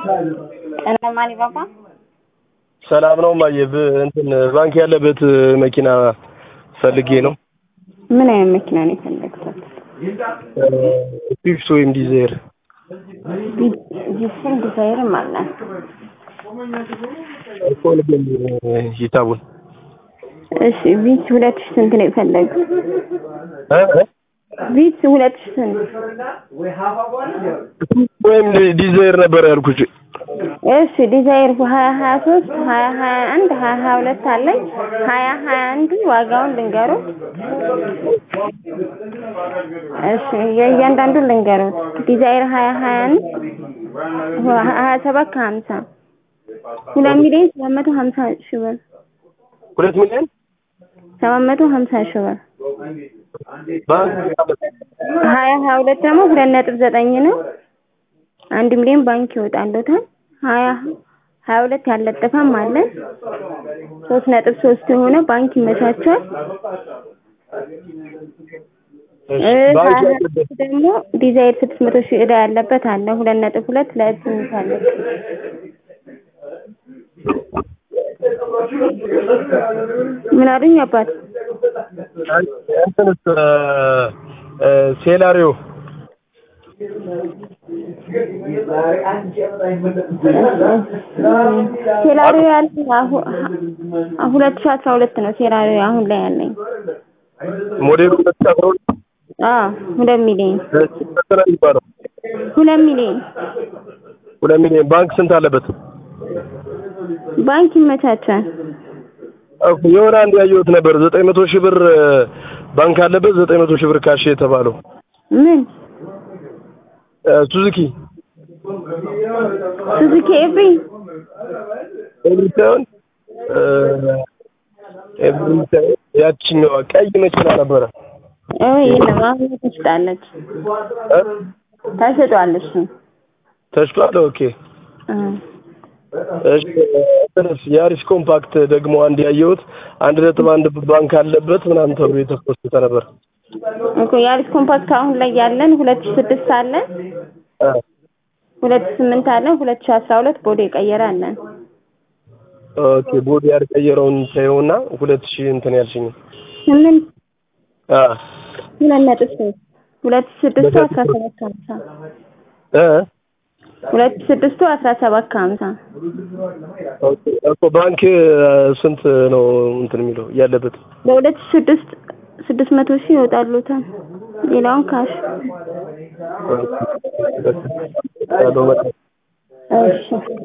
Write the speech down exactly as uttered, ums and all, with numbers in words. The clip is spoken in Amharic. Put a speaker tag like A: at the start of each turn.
A: ሰላም አሊ ባባ
B: ሰላም ነው ማየ እንትን ባንክ ያለበት መኪና ፈልጌ ነው።
A: ምን አይነት መኪና ነው የፈለግከው?
B: ስዊፍት ወይም ዲዛይር?
A: ዲዛይር ዲዛይር ማለት
B: እኮ ለምን ይታወል?
A: እሺ ቪት ሁለት ሺህ ስንት ነው የፈለግከው?
B: እ
A: ቪት ሁለት ሺህ ስንት?
B: ወይም ዲዛይር ነበር ያልኩሽ።
A: እሺ ዲዛይር ሀያ ሀያ ሶስት ሀያ ሀያ አንድ ሀያ ሀያ ሁለት አለኝ። ሀያ ሀያ አንድ ዋጋውን ልንገሩት። እሺ የእያንዳንዱን ልንገሩት። ዲዛይር ሀያ ሀያ አንድ ሀያ ሰባት ከሀምሳ ሁለት ሚሊዮን ሰባት መቶ ሀምሳ ሺህ ብር።
B: ሁለት ሚሊዮን
A: ሰባት መቶ ሀምሳ ሺህ ብር።
B: ባንክ
A: ሀያ ሀያ ሁለት ደግሞ ሁለት ነጥብ ዘጠኝ ነው። አንድ ሚሊዮን ባንክ ይወጣልዎታል። ሀያ ሀያ ሁለት ያለጠፈም አለ። ሶስት ነጥብ ሶስት የሆነ ባንክ ይመቻቻል። ደግሞ ዲዛይር ስድስት መቶ ሺህ ዕዳ ያለበት አለ። ሁለት ነጥብ ሁለት ለእንትን አለ። ምን አሉኝ አባት?
B: እንትንስ ሴላሪዮ
A: ሴላሪዮ ያለኝ ሁለት ሺህ አስራ ሁለት ነው። ሴላሪዮ አሁን ላይ ያለኝ
B: ሞዴሉ ሁለት ሺህ አስራ ሁለት
A: አዎ ሁለት ሚሊዮን
B: ይባላል።
A: ሁለት ሚሊዮን
B: ሁለት ሚሊዮን ባንክ ስንት አለበት?
A: ባንክ ይመቻቻል።
B: እኮ የሆነ አንድ ያየሁት ነበር ዘጠኝ መቶ ሺህ ብር ባንክ አለበት ዘጠኝ መቶ ሺህ ብር ካሽ የተባለው
A: ምን
B: ሱዙኪ
A: ሱዙኪ ኤቭሪ
B: ኤቭሪታውን ኤቭሪታውን ያቺኛዋ ቀይ መኪና ነበረ።
A: አይ የለም አሁን ተሽጣለች ተሽጧለች
B: ተሽጧል። ኦኬ እሺ ያሪስ ኮምፓክት ደግሞ አንድ ያየሁት አንድ ነጥብ አንድ ባንክ አለበት ምናምን ተብሎ የተፈሰተ ነበር
A: እኮ ያሪስ ኮምፓክት አሁን ላይ ያለን ሁለት ሺህ ስድስት አለ
B: አ
A: ሁለት ሺህ ስምንት አለ ሁለት ሺህ አስራ ሁለት ቦዲ ቀየረ አለን።
B: ኦኬ ቦዲ ያልቀየረውን ሳይሆንና ሁለት ሺህ እንትን ያልሽኝ
A: ስምንት
B: አ
A: ሁለት ነጥብ ሶስት ሁለት ሺህ ስድስት አስራ ሰባት ከሀምሳ
B: እ
A: ሁለት ሺህ ስድስት አስራ ሰባት ከሀምሳ
B: ኦኬ እኮ ባንክ ስንት ነው እንትን የሚለው ያለበት?
A: በሁለት ሺህ ስድስት ስድስት መቶ ሺህ ይወጣሉታል። ሌላውን ካሽ
B: እሺ